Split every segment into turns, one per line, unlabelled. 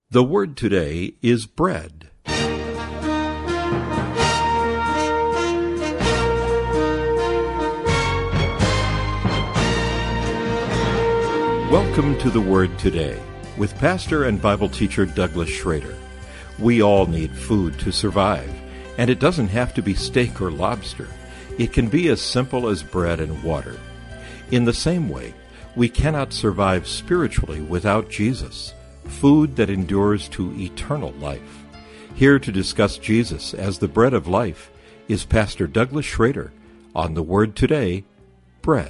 The word today is bread. Welcome to the Word Today with pastor and Bible teacher Douglas Schrader. We all need food to survive, and it doesn't have to be steak or lobster. It can be as simple as bread and water. In the same way, we cannot survive spiritually without Jesus, food that endures to eternal life. Here to discuss Jesus as the bread of life is Pastor Douglas Schrader on the Word Today, Bread.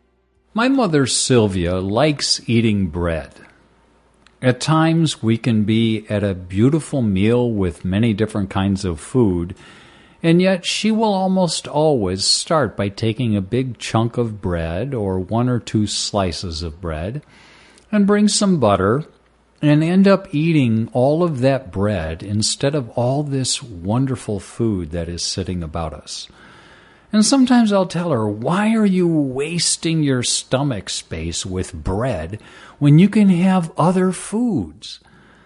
My mother, Sylvia, likes eating bread. At times, we can be at a beautiful meal with many different kinds of food, and yet she will almost always start by taking a big chunk of bread or one or two slices of bread and bring some butter and end up eating all of that bread instead of all this wonderful food that is sitting about us. And sometimes I'll tell her, why are you wasting your stomach space with bread when you can have other foods?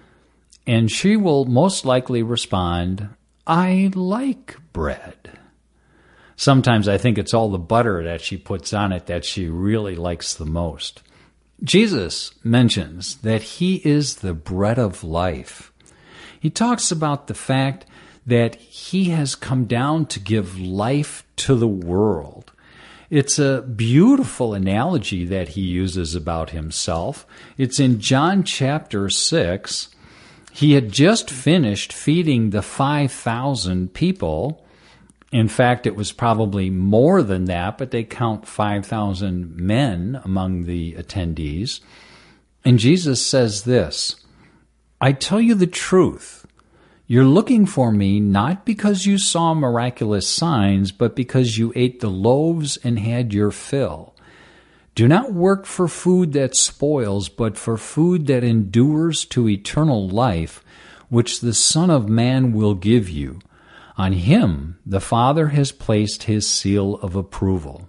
And she will most likely respond, I like bread. Sometimes I think it's all the butter that she puts on it that she really likes the most. Jesus mentions that he is the bread of life. He talks about the fact that he has come down to give life to the world. It's a beautiful analogy that he uses about himself. It's in John chapter 6. He had just finished feeding the 5,000 people. In fact, it was probably more than that, but they count 5,000 men among the attendees. And Jesus says this, I tell you the truth. You're looking for me not because you saw miraculous signs, but because you ate the loaves and had your fill. Do not work for food that spoils, but for food that endures to eternal life, which the Son of Man will give you. On him the Father has placed his seal of approval.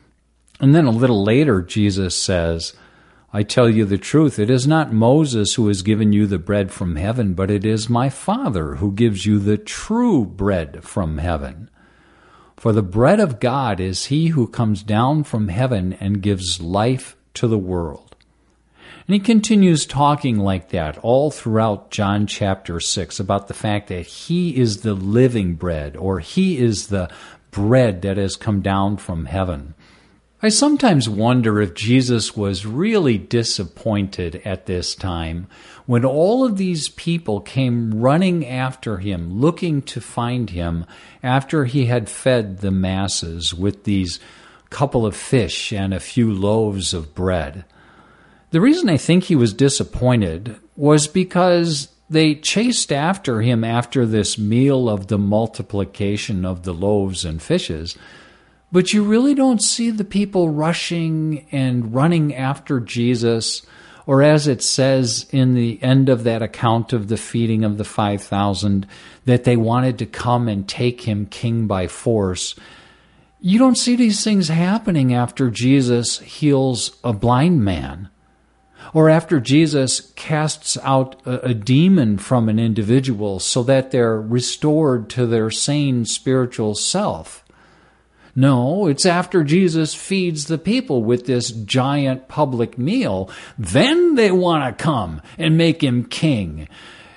And then a little later, Jesus says, I tell you the truth, it is not Moses who has given you the bread from heaven, but it is my Father who gives you the true bread from heaven. For the bread of God is he who comes down from heaven and gives life to the world. And he continues talking like that all throughout John chapter 6 about the fact that he is the living bread, or he is the bread that has come down from heaven. I sometimes wonder if Jesus was really disappointed at this time when all of these people came running after him, looking to find him after he had fed the masses with these couple of fish and a few loaves of bread. The reason I think he was disappointed was because they chased after him after this meal of the multiplication of the loaves and fishes. But you really don't see the people rushing and running after Jesus, or as it says in the end of that account of the feeding of the 5,000, that they wanted to come and take him king by force. You don't see these things happening after Jesus heals a blind man, or after Jesus casts out a demon from an individual so that they're restored to their sane spiritual self. No, it's after Jesus feeds the people with this giant public meal. Then they want to come and make him king.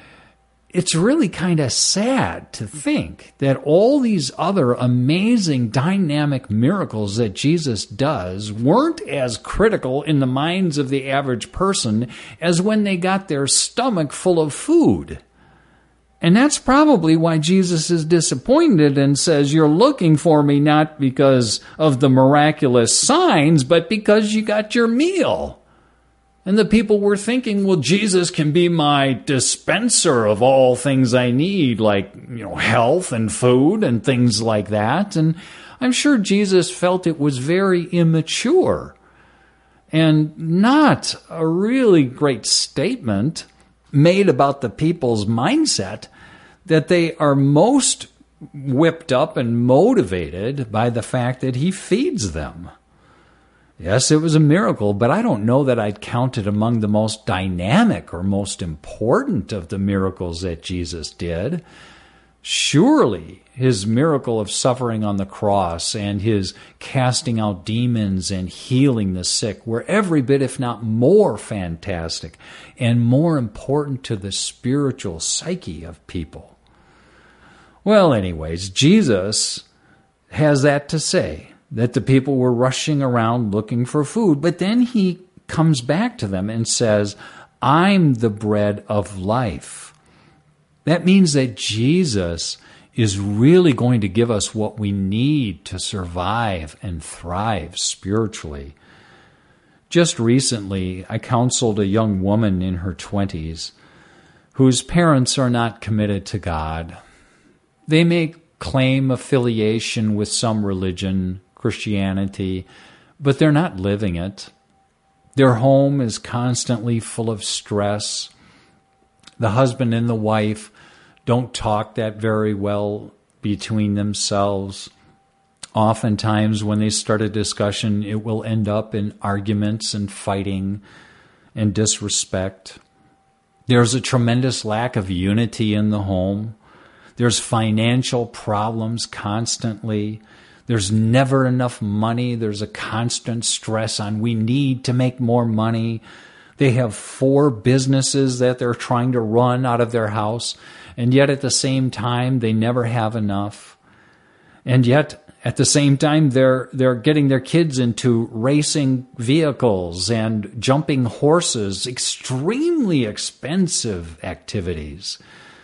It's really kind of sad to think that all these other amazing dynamic miracles that Jesus does weren't as critical in the minds of the average person as when they got their stomach full of food. And that's probably why Jesus is disappointed and says, you're looking for me not because of the miraculous signs, but because you got your meal. And the people were thinking, well, Jesus can be my dispenser of all things I need, like, health and food and things like that. And I'm sure Jesus felt it was very immature and not a really great statement made about the people's mindset that they are most whipped up and motivated by the fact that he feeds them. Yes, it was a miracle, but I don't know that I'd count it among the most dynamic or most important of the miracles that Jesus did. Surely his miracle of suffering on the cross and his casting out demons and healing the sick were every bit, if not more, fantastic and more important to the spiritual psyche of people. Well, anyways, Jesus has that to say, that the people were rushing around looking for food. But then he comes back to them and says, I'm the bread of life. That means that Jesus is really going to give us what we need to survive and thrive spiritually. Just recently, I counseled a young woman in her 20s whose parents are not committed to God. They may claim affiliation with some religion, Christianity, but they're not living it. Their home is constantly full of stress. The husband and the wife don't talk that very well between themselves. Oftentimes, when they start a discussion, it will end up in arguments and fighting and disrespect. There's a tremendous lack of unity in the home. There's financial problems constantly. There's never enough money. There's a constant stress on we need to make more money. They have 4 businesses that they're trying to run out of their house, and yet at the same time, they never have enough. And yet, at the same time, they're getting their kids into racing vehicles and jumping horses, extremely expensive activities.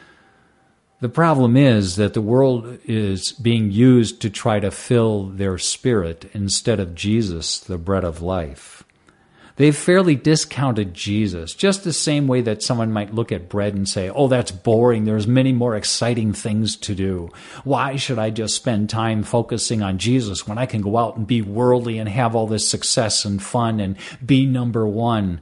The problem is that the world is being used to try to fill their spirit instead of Jesus, the bread of life. They've fairly discounted Jesus, just the same way that someone might look at bread and say, oh, that's boring. There's many more exciting things to do. Why should I just spend time focusing on Jesus when I can go out and be worldly and have all this success and fun and be number one?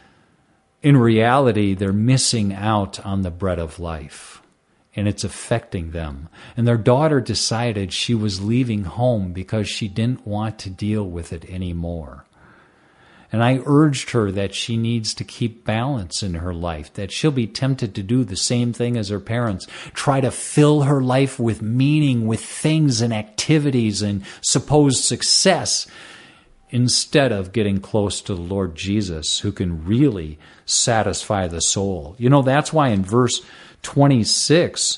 In reality, they're missing out on the bread of life. And it's affecting them. And their daughter decided she was leaving home because she didn't want to deal with it anymore. And I urged her that she needs to keep balance in her life, that she'll be tempted to do the same thing as her parents, try to fill her life with meaning, with things and activities and supposed success, instead of getting close to the Lord Jesus, who can really satisfy the soul. You know, that's why in verse 26,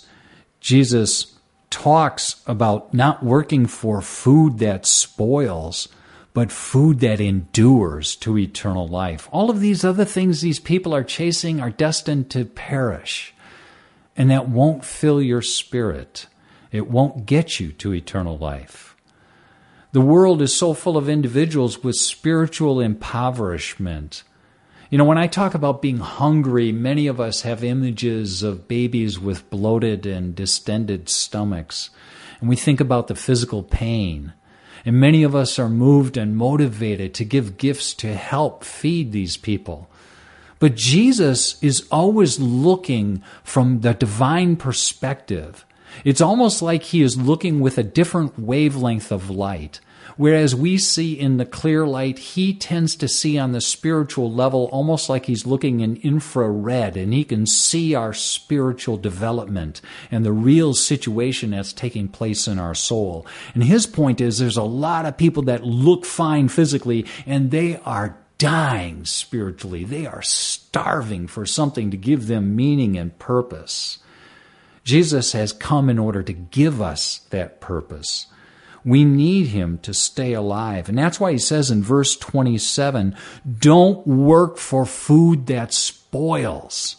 Jesus talks about not working for food that spoils, but food that endures to eternal life. All of these other things these people are chasing are destined to perish, and that won't fill your spirit. It won't get you to eternal life. The world is so full of individuals with spiritual impoverishment. You know, when I talk about being hungry, many of us have images of babies with bloated and distended stomachs, and we think about the physical pain. And many of us are moved and motivated to give gifts to help feed these people. But Jesus is always looking from the divine perspective. It's almost like he is looking with a different wavelength of light. Whereas we see in the clear light, he tends to see on the spiritual level almost like he's looking in infrared, and he can see our spiritual development and the real situation that's taking place in our soul. And his point is there's a lot of people that look fine physically, and they are dying spiritually. They are starving for something to give them meaning and purpose. Jesus has come in order to give us that purpose. We need him to stay alive. And that's why he says in verse 27, don't work for food that spoils.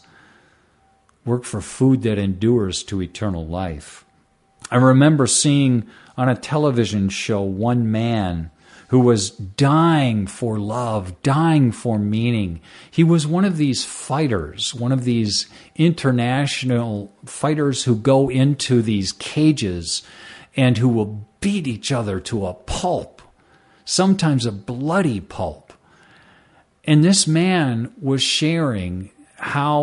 Work for food that endures to eternal life. I remember seeing on a television show one man who was dying for love, dying for meaning. He was one of these fighters, one of these international fighters who go into these cages and who will beat each other to a pulp, sometimes a bloody pulp. And this man was sharing how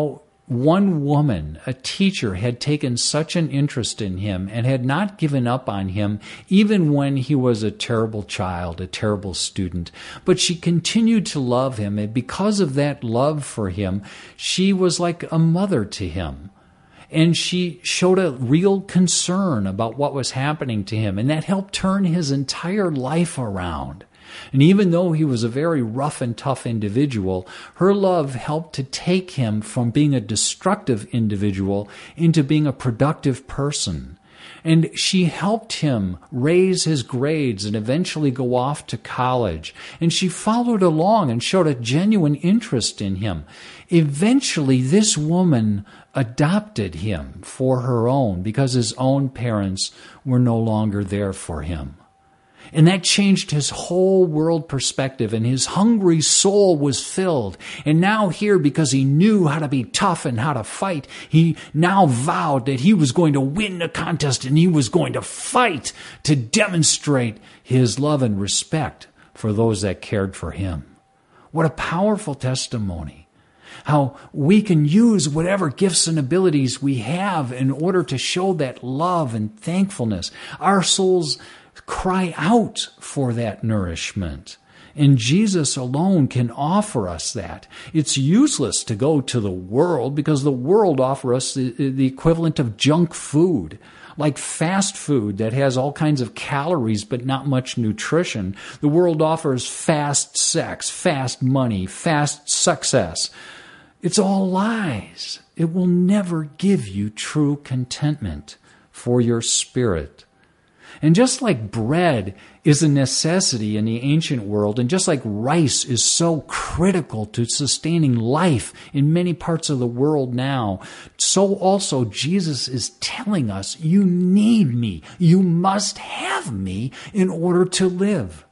one woman, a teacher, had taken such an interest in him and had not given up on him even when he was a terrible child, a terrible student. But she continued to love him, and because of that love for him, she was like a mother to him. And she showed a real concern about what was happening to him, and that helped turn his entire life around. And even though he was a very rough and tough individual, her love helped to take him from being a destructive individual into being a productive person. And she helped him raise his grades and eventually go off to college. And she followed along and showed a genuine interest in him. Eventually, this woman adopted him for her own because his own parents were no longer there for him. And that changed his whole world perspective, and his hungry soul was filled. And now here, because he knew how to be tough and how to fight, he now vowed that he was going to win the contest and he was going to fight to demonstrate his love and respect for those that cared for him. What a powerful testimony. How we can use whatever gifts and abilities we have in order to show that love and thankfulness. Our souls cry out for that nourishment. And Jesus alone can offer us that. It's useless to go to the world because the world offers us the equivalent of junk food, like fast food that has all kinds of calories but not much nutrition. The world offers fast sex, fast money, fast success. It's all lies. It will never give you true contentment for your spirit. And just like bread is a necessity in the ancient world, and just like rice is so critical to sustaining life in many parts of the world now, so also Jesus is telling us, you need me. You must have me in order to live.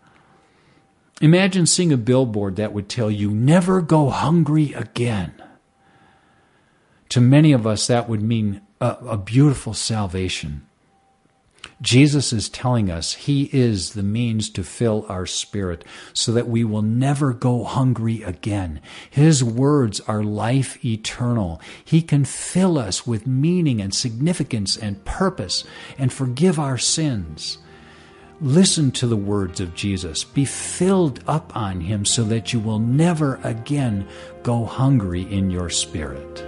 Imagine seeing a billboard that would tell you, never go hungry again. To many of us, that would mean a beautiful salvation. Jesus is telling us He is the means to fill our spirit so that we will never go hungry again. His words are life eternal. He can fill us with meaning and significance and purpose and forgive our sins. Listen to the words of Jesus. Be filled up on Him so that you will never again go hungry in your spirit.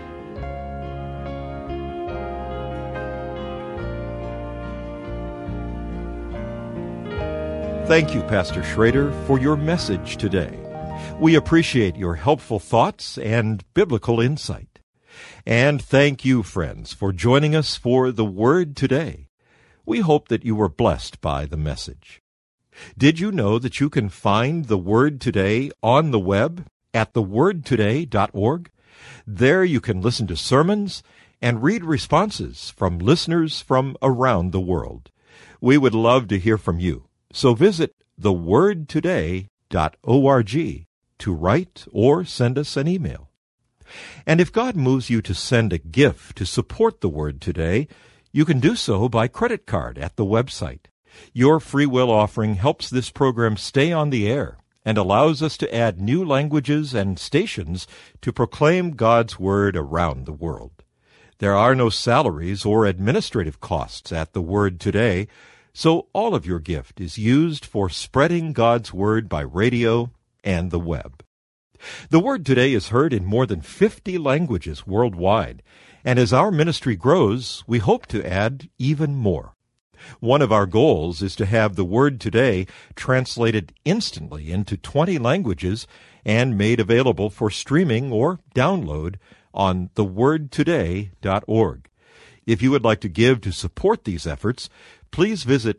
Thank you, Pastor Schrader, for your message today. We appreciate your helpful thoughts and biblical insight. And thank you, friends, for joining us for The Word Today. We hope that you were blessed by the message. Did you know that you can find The Word Today on the web at thewordtoday.org? There you can listen to sermons and read responses from listeners from around the world. We would love to hear from you. So visit thewordtoday.org to write or send us an email. And if God moves you to send a gift to support the Word Today, you can do so by credit card at the website. Your free will offering helps this program stay on the air and allows us to add new languages and stations to proclaim God's Word around the world. There are no salaries or administrative costs at the Word Today, so all of your gift is used for spreading God's Word by radio and the web. The Word Today is heard in more than 50 languages worldwide, and as our ministry grows, we hope to add even more. One of our goals is to have the Word Today translated instantly into 20 languages and made available for streaming or download on thewordtoday.org. If you would like to give to support these efforts, please visit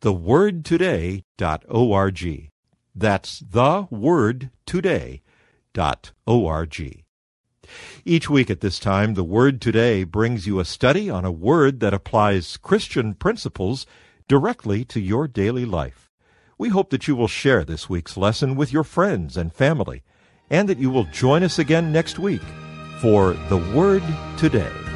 thewordtoday.org. That's thewordtoday.org. Each week at this time, The Word Today brings you a study on a word that applies Christian principles directly to your daily life. We hope that you will share this week's lesson with your friends and family, and that you will join us again next week for The Word Today.